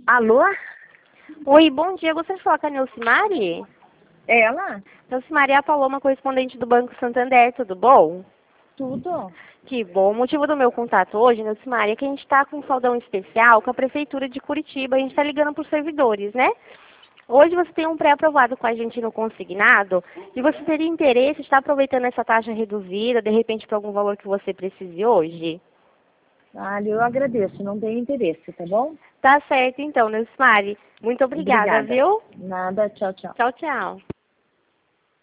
Alô? Oi, bom dia. Gostaria de falar com a Neucimari? Ela? Neucimari é a Paloma, correspondente do Banco Santander, tudo bom? Tudo? Que bom. O motivo do meu contato hoje, Neucimari, é que a gente está com um saldão especial com a Prefeitura de Curitiba. A gente está ligando para os servidores, né? Hoje você tem um pré-aprovado com a gente no consignado e você teria interesse de estar aproveitando essa taxa reduzida, de repente, para algum valor que você precise hoje? Eu agradeço, não tenho interesse, tá bom? Tá certo, então, Neucimari. Muito obrigada, Obrigada. viu? Nada, tchau, tchau. Tchau, tchau.